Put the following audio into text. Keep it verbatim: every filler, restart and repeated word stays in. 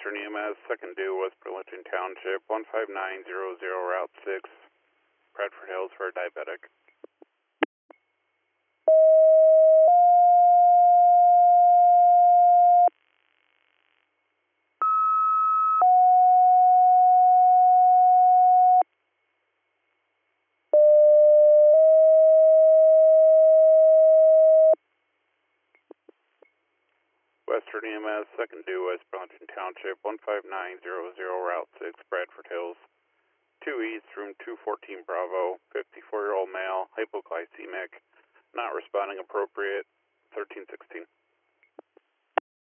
Western E M S, second due, West Burlington Township, one five nine zero zero, Route six, Bradford Hills for a diabetic. Western E M S, second due, West Burlington Township, one five nine zero zero, Route six, Bradford Hills. two East, room two fourteen Bravo, fifty-four-year-old male, hypoglycemic, not responding appropriate, thirteen sixteen.